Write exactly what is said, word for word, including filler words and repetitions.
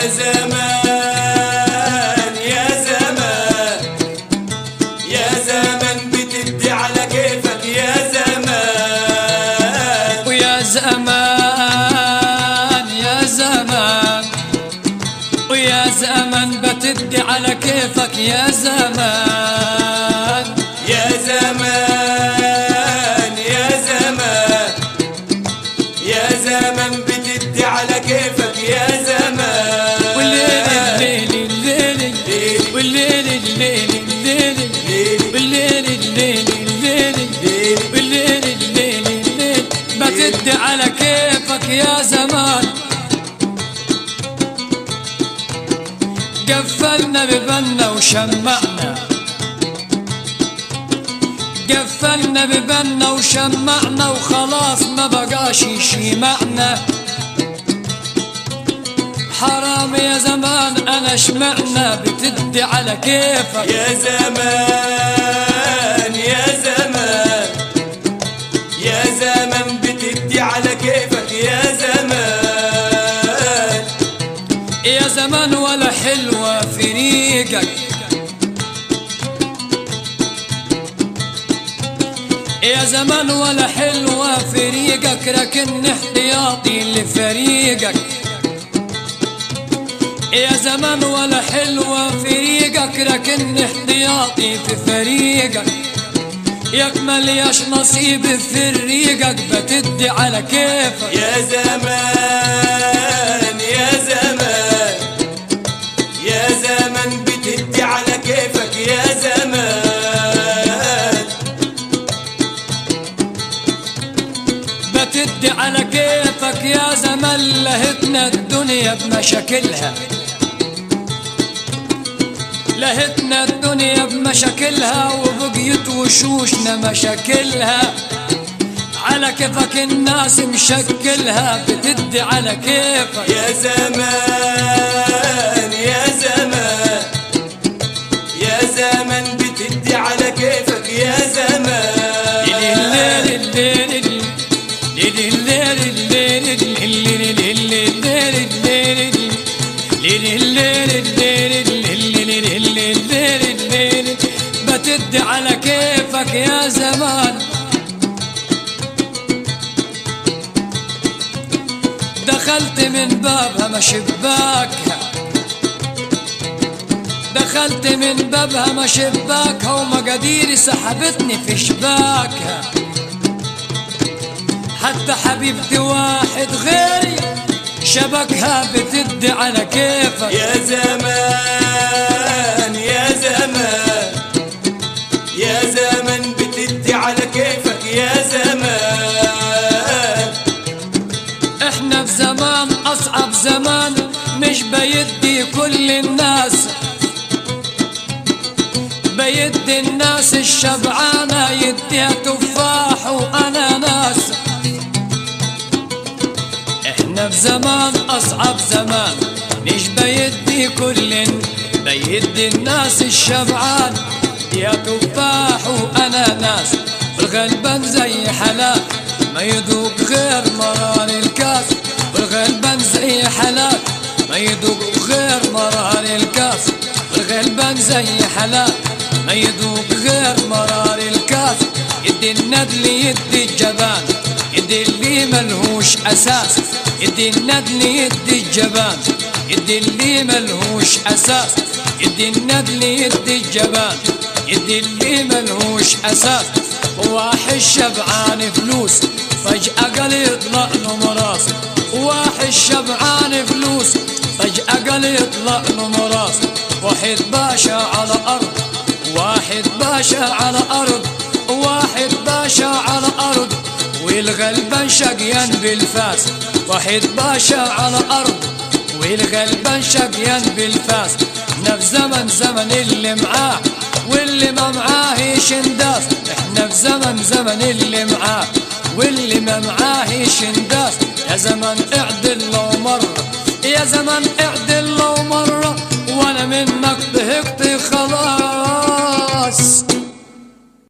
يا زمان يا زمان يا زمان بتدي على كيفك يا زمان ويا زمان يا زمان ويا زمان بتدي على كيفك يا زمان يا زمان يا زمان يا زمان بتدي على كيفك يا زمان والليل الليل الليل والليل الليل الليل والليل الليل الليل والليل الليل الليل بتدي على كيفك يا زمان قفلنا ببنا وشمعنا قفلنا ببنا وشمعنا وخلاص ما بقاش شي معنا حرام يا زمان انا شمعنا بتدي على كيفك يا زمان يا زمان يا زمان بتدي على كيفك يا زمان يا زمان ولا حلوة في ريقك يا زمان ولا حلوة في ريقك لكن احتياطي لفريقك يا زمان ولا حلوة في ريقك لكن احتياطي في فريقك يكمل ياش نصيب في ريقك بتدي على كيفك يا زمان يا زمان يا زمان بتدي على كيفك يا زمان بتدي على كيفك يا زمان لهتنا الدنيا بمشاكلها لهتنا الدنيا بمشاكلها وبقيت وشوشنا مشاكلها على كيفك الناس مشكلها بتدي على كيفك يا زمان يا زمان يا زمان بتدي على كيفك يا زمان الليل الليل الليل الليل الليل الليل الليل بتدي على كيفك يا زمان دخلت من بابها ما شباكها دخلت من بابها ما شباكها ومقاديري سحبتني في شباكها حتى حبيبتي واحد غيري شبكها بتدي على كيفك يا زمان يا زمان يا زمان بتدي على كيفك يا زمان احنا في زمان اصعب زمان مش بيدي كل الناس بيدي الناس الشبعانة يديها تفاح واناناس احنا في زمان اصعب زمان مش بيدي كل بيدي الناس الشبعان يا تفاح واناناس والغلبان زي حلال ما يذوق غير مرار الكاس والغلبان زي حلال ما يذوق غير مرار الكاس والغلبان زي حلال ما يذوق غير مرار الكاس يدي الندل يدي الجبان يدي اللي ملهوش اساس يدي الندل يدي الجبان يدي اللي ملهوش اساس يدي الندل يدي الجبان يدي اللي ملهوش اساس واحد شبعان فلوس فجأة قال يطلع له مراس واحد شبعان فلوس فجأة قال يطلع له مراس واحد باشا على أرض واحد باشا على أرض واحد باشا على أرض والغلبان شقيان بالفاس واحد باشا على أرض والغلبان شقيان بالفاس نفس زمن زمن اللي معاه واللي ما معاه يشنداس احنا في زمن زمن اللي معاه واللي ما معاه يشنداس يا زمن اعدل لو مرة يا زمن اعدل لو مرة وانا منك ضحكت خلاص